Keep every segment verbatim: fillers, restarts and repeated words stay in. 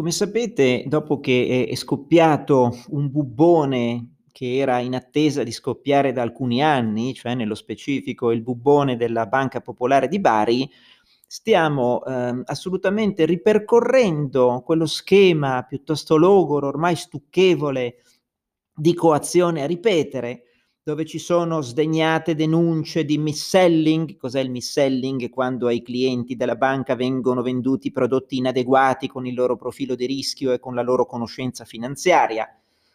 Come sapete, dopo che è è scoppiato un bubbone che era in attesa di scoppiare da alcuni anni, cioè nello specifico il bubbone della Banca Popolare di Bari, stiamo, ehm, assolutamente ripercorrendo quello schema piuttosto logoro, ormai stucchevole, di coazione a ripetere, dove ci sono sdegnate denunce di mis-selling. Cos'è il mis-selling? Quando ai clienti della banca vengono venduti prodotti inadeguati con il loro profilo di rischio e con la loro conoscenza finanziaria.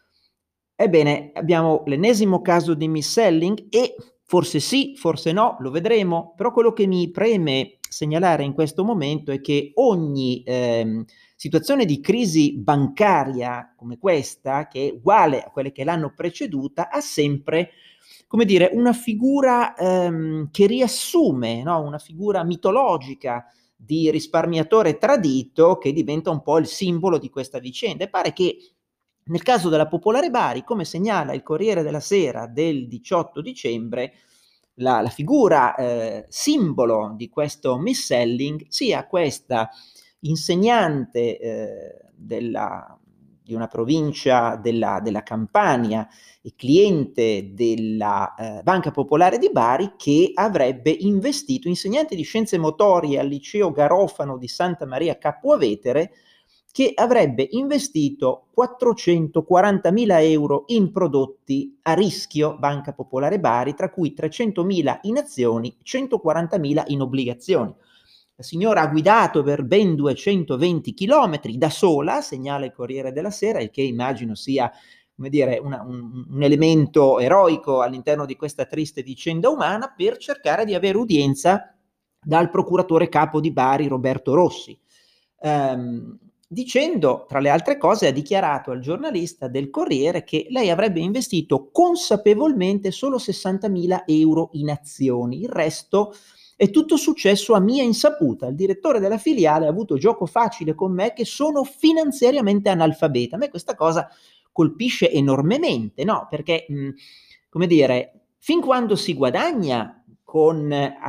Ebbene, abbiamo l'ennesimo caso di mis-selling e forse sì, forse no, lo vedremo, però quello che mi preme segnalare in questo momento è che ogni ehm, situazione di crisi bancaria come questa, che è uguale a quelle che l'hanno preceduta, ha sempre, come dire, una figura ehm, che riassume, no? Una figura mitologica di risparmiatore tradito che diventa un po' il simbolo di questa vicenda. E pare che nel caso della Popolare Bari, come segnala il Corriere della Sera del diciotto dicembre, la, la figura eh, simbolo di questo mis-selling sia questa insegnante eh, della, di una provincia della, della Campania e cliente della eh, Banca Popolare di Bari, che avrebbe investito, insegnante di scienze motorie al liceo Garofano di Santa Maria Capua Vetere, che avrebbe investito quattrocentoquarantamila euro in prodotti a rischio Banca Popolare Bari, tra cui trecentomila in azioni, centoquarantamila in obbligazioni. La signora ha guidato per ben duecentoventi chilometri da sola, segnala il Corriere della Sera, il che immagino sia, come dire, una, un, un elemento eroico all'interno di questa triste vicenda umana, per cercare di avere udienza dal procuratore capo di Bari, Roberto Rossi. Um, dicendo, tra le altre cose, ha dichiarato al giornalista del Corriere che lei avrebbe investito consapevolmente solo sessantamila euro in azioni, il resto è tutto successo a mia insaputa. Il direttore della filiale ha avuto gioco facile con me, che sono finanziariamente analfabeta. A me questa cosa colpisce enormemente, no? Perché, mh, come dire, fin quando si guadagna con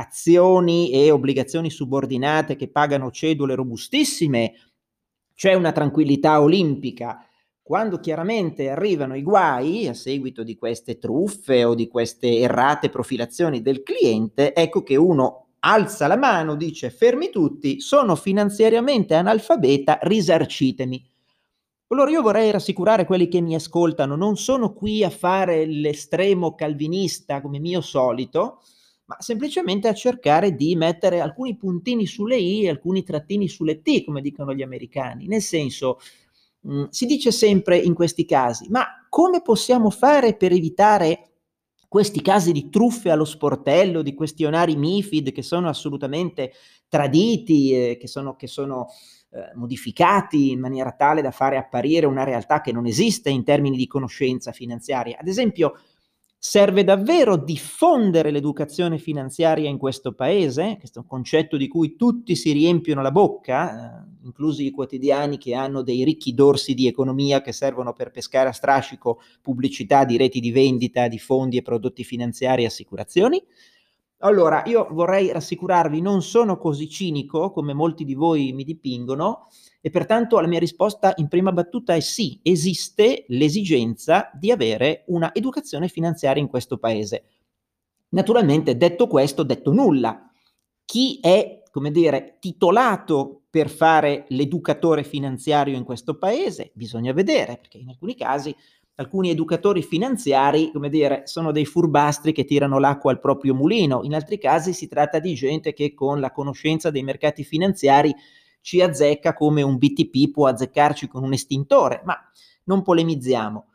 azioni e obbligazioni subordinate che pagano cedole robustissime, c'è una tranquillità olimpica. Quando chiaramente arrivano i guai a seguito di queste truffe o di queste errate profilazioni del cliente, ecco che uno alza la mano, dice: fermi tutti, sono finanziariamente analfabeta, risarcitemi. Allora io vorrei rassicurare quelli che mi ascoltano: non sono qui a fare l'estremo calvinista come mio solito, ma semplicemente a cercare di mettere alcuni puntini sulle i e alcuni trattini sulle ti, come dicono gli americani. Nel senso, mh, si dice sempre in questi casi: ma come possiamo fare per evitare questi casi di truffe allo sportello, di questionari MiFID che sono assolutamente traditi, eh, che sono, che sono eh, modificati in maniera tale da fare apparire una realtà che non esiste in termini di conoscenza finanziaria? Ad esempio, serve davvero diffondere l'educazione finanziaria in questo paese? Questo è un concetto di cui tutti si riempiono la bocca, eh, inclusi i quotidiani che hanno dei ricchi dorsi di economia che servono per pescare a strascico pubblicità di reti di vendita di fondi e prodotti finanziari e assicurazioni. Allora, io vorrei rassicurarvi: non sono così cinico come molti di voi mi dipingono, e pertanto la mia risposta in prima battuta è sì, esiste l'esigenza di avere una educazione finanziaria in questo paese. Naturalmente, detto questo, detto nulla. Chi è, come dire, titolato per fare l'educatore finanziario in questo paese? Bisogna vedere, perché in alcuni casi alcuni educatori finanziari, come dire, sono dei furbastri che tirano l'acqua al proprio mulino. In altri casi si tratta di gente che con la conoscenza dei mercati finanziari ci azzecca come un B T P può azzeccarci con un estintore, ma non polemizziamo.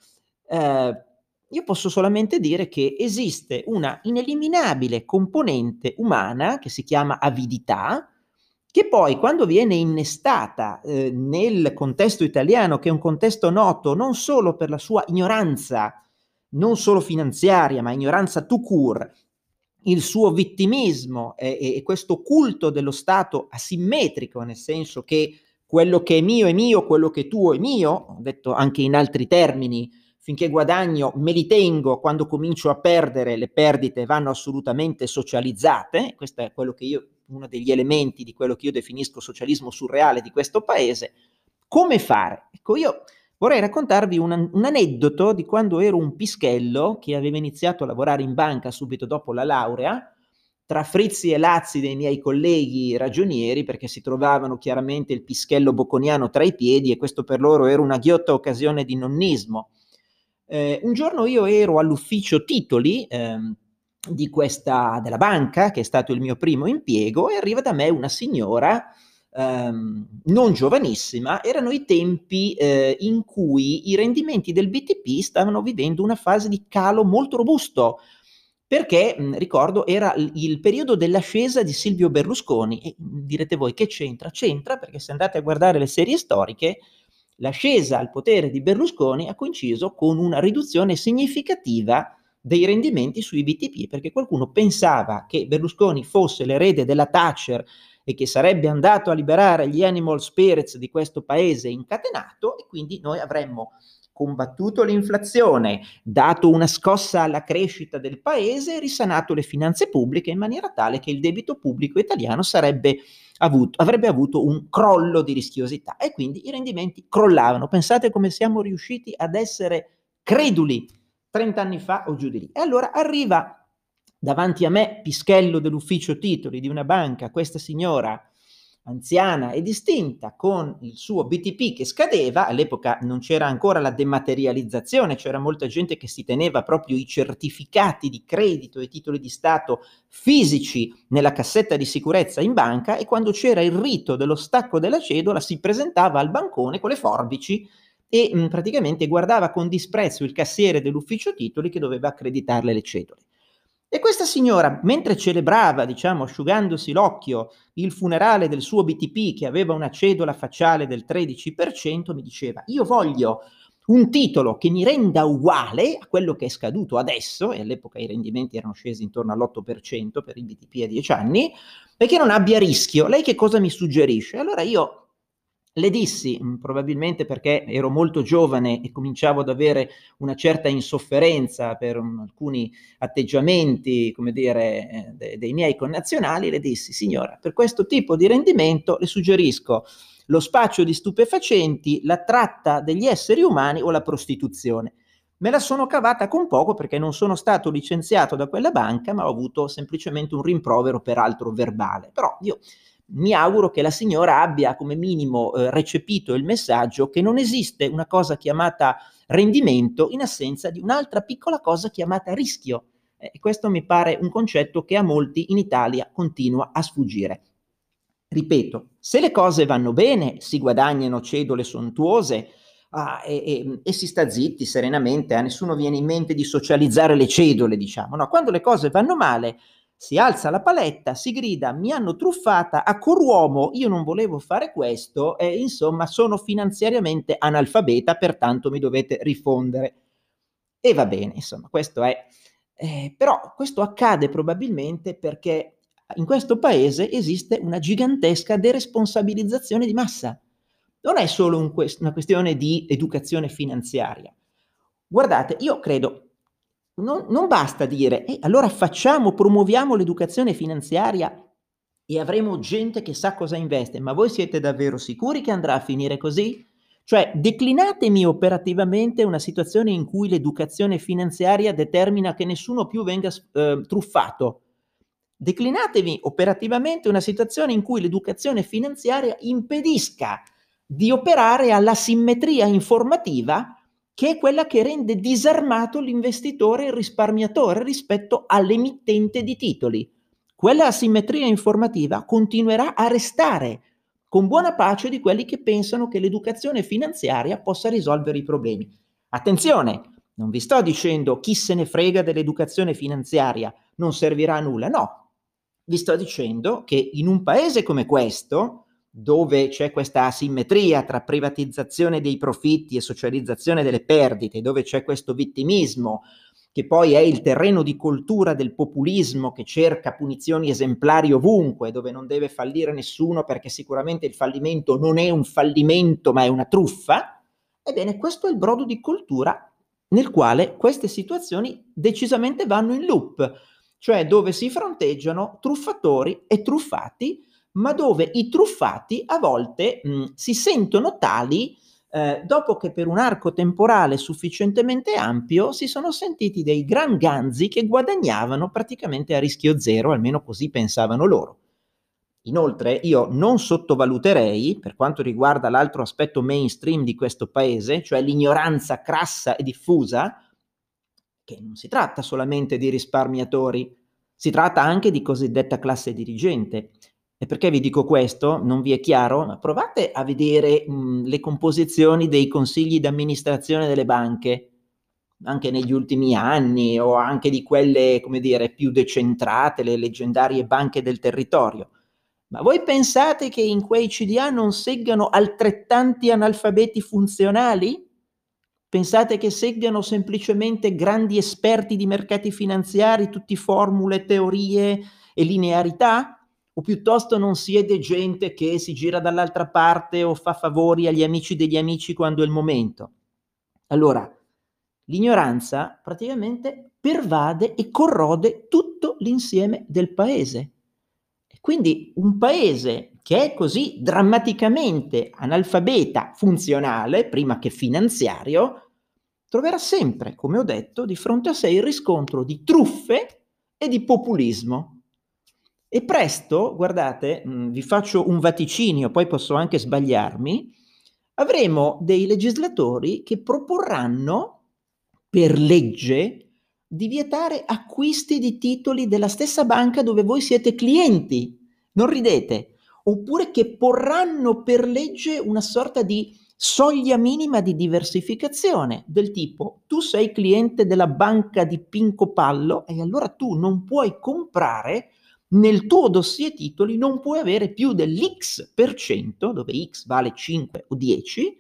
Eh, io posso solamente dire che esiste una ineliminabile componente umana che si chiama avidità, che poi, quando viene innestata eh, nel contesto italiano, che è un contesto noto non solo per la sua ignoranza, non solo finanziaria, ma ignoranza tout court, il suo vittimismo e, e questo culto dello Stato asimmetrico, nel senso che quello che è mio è mio, quello che è tuo è mio, ho detto anche in altri termini: finché guadagno me li tengo, quando comincio a perdere le perdite vanno assolutamente socializzate. Questo è quello che io, uno degli elementi di quello che io definisco socialismo surreale di questo paese. Come fare? Ecco, io vorrei raccontarvi un, un aneddoto di quando ero un pischello che aveva iniziato a lavorare in banca subito dopo la laurea, tra frizzi e lazzi dei miei colleghi ragionieri, perché si trovavano chiaramente il pischello bocconiano tra i piedi e questo per loro era una ghiotta occasione di nonnismo. Eh, un giorno io ero all'ufficio titoli ehm, di questa, della banca, che è stato il mio primo impiego, e arriva da me una signora ehm, non giovanissima. Erano i tempi eh, in cui i rendimenti del B T P stavano vivendo una fase di calo molto robusto, perché mh, ricordo era il, il periodo dell'ascesa di Silvio Berlusconi e mh, direte voi che c'entra? C'entra perché se andate a guardare le serie storiche, l'ascesa al potere di Berlusconi ha coinciso con una riduzione significativa dei rendimenti sui B T P, perché qualcuno pensava che Berlusconi fosse l'erede della Thatcher e che sarebbe andato a liberare gli animal spirits di questo paese incatenato, e quindi noi avremmo combattuto l'inflazione, dato una scossa alla crescita del paese e risanato le finanze pubbliche in maniera tale che il debito pubblico italiano sarebbe avuto, avrebbe avuto un crollo di rischiosità e quindi i rendimenti crollavano. Pensate come siamo riusciti ad essere creduli trent'anni fa o giù di lì. E allora arriva davanti a me, pischello dell'ufficio titoli di una banca, questa signora anziana e distinta con il suo B T P che scadeva. All'epoca non c'era ancora la dematerializzazione, c'era molta gente che si teneva proprio i certificati di credito e titoli di Stato fisici nella cassetta di sicurezza in banca, e quando c'era il rito dello stacco della cedola si presentava al bancone con le forbici e mh, praticamente guardava con disprezzo il cassiere dell'ufficio titoli che doveva accreditarle le cedole. E questa signora, mentre celebrava, diciamo, asciugandosi l'occhio, il funerale del suo B T P che aveva una cedola facciale del tredici per cento, mi diceva: io voglio un titolo che mi renda uguale a quello che è scaduto adesso, e all'epoca i rendimenti erano scesi intorno all'otto per cento per il B T P a dieci anni, e che non abbia rischio. Lei che cosa mi suggerisce? Allora io le dissi, mh, probabilmente perché ero molto giovane e cominciavo ad avere una certa insofferenza per um, alcuni atteggiamenti, come dire, eh, de- dei miei connazionali, le dissi: signora, per questo tipo di rendimento le suggerisco lo spaccio di stupefacenti, la tratta degli esseri umani o la prostituzione. Me la sono cavata con poco perché non sono stato licenziato da quella banca, ma ho avuto semplicemente un rimprovero, peraltro verbale. Però io mi auguro che la signora abbia come minimo eh, recepito il messaggio che non esiste una cosa chiamata rendimento in assenza di un'altra piccola cosa chiamata rischio. E questo mi pare un concetto che a molti in Italia continua a sfuggire. Ripeto, se le cose vanno bene, si guadagnano cedole sontuose, ah, e, e, e si sta zitti serenamente, a nessuno viene in mente di socializzare le cedole, diciamo. No, quando le cose vanno male, si alza la paletta, si grida: mi hanno truffata, a cor'uomo io non volevo fare questo, e insomma sono finanziariamente analfabeta, pertanto mi dovete rifondere. E va bene, insomma, questo è. Eh, però questo accade probabilmente perché in questo paese esiste una gigantesca deresponsabilizzazione di massa. Non è solo un quest- una questione di educazione finanziaria. Guardate, io credo, non, non basta dire, eh, allora facciamo, promuoviamo l'educazione finanziaria e avremo gente che sa cosa investe, ma voi siete davvero sicuri che andrà a finire così? Cioè, declinatemi operativamente una situazione in cui l'educazione finanziaria determina che nessuno più venga eh, truffato. Declinatevi operativamente una situazione in cui l'educazione finanziaria impedisca di operare alla simmetria informativa, che è quella che rende disarmato l'investitore e il risparmiatore rispetto all'emittente di titoli. Quella asimmetria informativa continuerà a restare, con buona pace di quelli che pensano che l'educazione finanziaria possa risolvere i problemi. Attenzione, non vi sto dicendo chi se ne frega dell'educazione finanziaria, non servirà a nulla, no. Vi sto dicendo che in un paese come questo, dove c'è questa asimmetria tra privatizzazione dei profitti e socializzazione delle perdite, dove c'è questo vittimismo, che poi è il terreno di coltura del populismo che cerca punizioni esemplari ovunque, dove non deve fallire nessuno perché sicuramente il fallimento non è un fallimento ma è una truffa, ebbene questo è il brodo di coltura nel quale queste situazioni decisamente vanno in loop, cioè dove si fronteggiano truffatori e truffati ma dove i truffati a volte mh, si sentono tali eh, dopo che per un arco temporale sufficientemente ampio si sono sentiti dei gran ganzi che guadagnavano praticamente a rischio zero, almeno così pensavano loro. Inoltre io non sottovaluterei, per quanto riguarda l'altro aspetto mainstream di questo paese, cioè l'ignoranza crassa e diffusa, che non si tratta solamente di risparmiatori, si tratta anche di cosiddetta classe dirigente. E perché vi dico questo? Non vi è chiaro? Ma provate a vedere mh, le composizioni dei consigli d'amministrazione delle banche, anche negli ultimi anni, o anche di quelle, come dire, più decentrate, le leggendarie banche del territorio. Ma voi pensate che in quei C D A non seggano altrettanti analfabeti funzionali? Pensate che segano semplicemente grandi esperti di mercati finanziari, tutti formule, teorie e linearità? O piuttosto non siete gente che si gira dall'altra parte o fa favori agli amici degli amici quando è il momento? Allora, l'ignoranza praticamente pervade e corrode tutto l'insieme del paese. E quindi un paese che è così drammaticamente analfabeta funzionale, prima che finanziario, troverà sempre, come ho detto, di fronte a sé il riscontro di truffe e di populismo. E presto, guardate, mh, vi faccio un vaticinio, poi posso anche sbagliarmi, avremo dei legislatori che proporranno per legge di vietare acquisti di titoli della stessa banca dove voi siete clienti. Non ridete. Oppure che porranno per legge una sorta di soglia minima di diversificazione, del tipo: tu sei cliente della banca di Pinco Pallo e allora tu non puoi comprare nel tuo dossier titoli, non puoi avere più dell'X per cento, dove X vale cinque o dieci,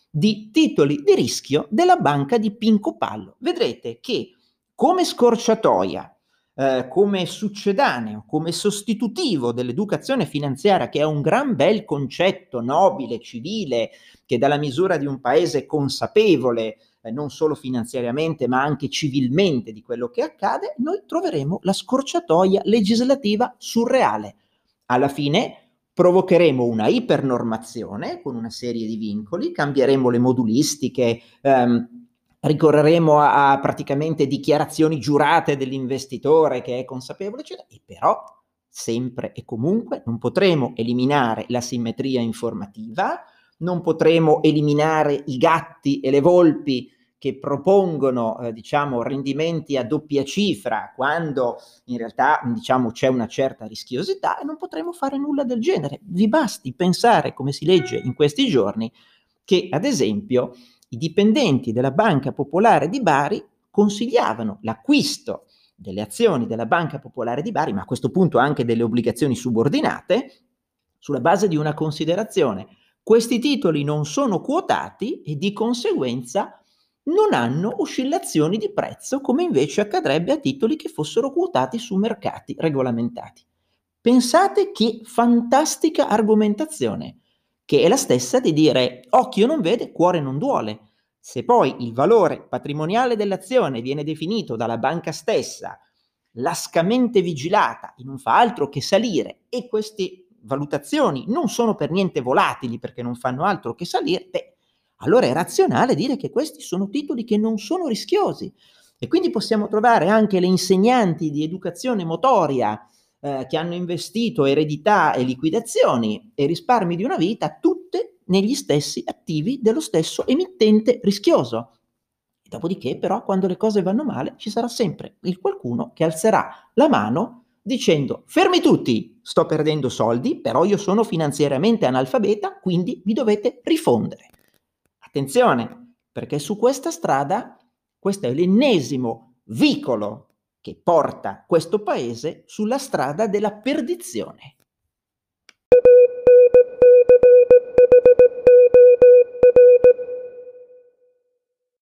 di titoli di rischio della banca di Pinco Pallo. Vedrete che come scorciatoia, eh, come succedaneo, come sostitutivo dell'educazione finanziaria, che è un gran bel concetto nobile, civile, che dà la misura di un paese consapevole, eh, non solo finanziariamente, ma anche civilmente di quello che accade, noi troveremo la scorciatoia legislativa surreale. Alla fine provocheremo una ipernormazione con una serie di vincoli, cambieremo le modulistiche, ehm, ricorreremo a, a praticamente dichiarazioni giurate dell'investitore che è consapevole, eccetera, e però sempre e comunque non potremo eliminare la simmetria informativa, non potremo eliminare i gatti e le volpi che propongono, eh, diciamo, rendimenti a doppia cifra quando in realtà, diciamo, c'è una certa rischiosità, e non potremo fare nulla del genere. Vi basti pensare, come si legge in questi giorni, che ad esempio i dipendenti della Banca Popolare di Bari consigliavano l'acquisto delle azioni della Banca Popolare di Bari, ma a questo punto anche delle obbligazioni subordinate, sulla base di una considerazione: questi titoli non sono quotati e di conseguenza non hanno oscillazioni di prezzo, come invece accadrebbe a titoli che fossero quotati su mercati regolamentati. Pensate che fantastica argomentazione, che è la stessa di dire: occhio non vede, cuore non duole. Se poi il valore patrimoniale dell'azione viene definito dalla banca stessa, lascamente vigilata, e non fa altro che salire, e queste valutazioni non sono per niente volatili perché non fanno altro che salire, beh, allora è razionale dire che questi sono titoli che non sono rischiosi. E quindi possiamo trovare anche le insegnanti di educazione motoria eh, che hanno investito eredità e liquidazioni e risparmi di una vita, tutte negli stessi attivi dello stesso emittente rischioso. Dopodiché, però, quando le cose vanno male, ci sarà sempre il qualcuno che alzerà la mano dicendo: fermi tutti, sto perdendo soldi, però io sono finanziariamente analfabeta, quindi mi dovete rifondere. Attenzione, perché su questa strada, questo è l'ennesimo vicolo che porta questo paese sulla strada della perdizione.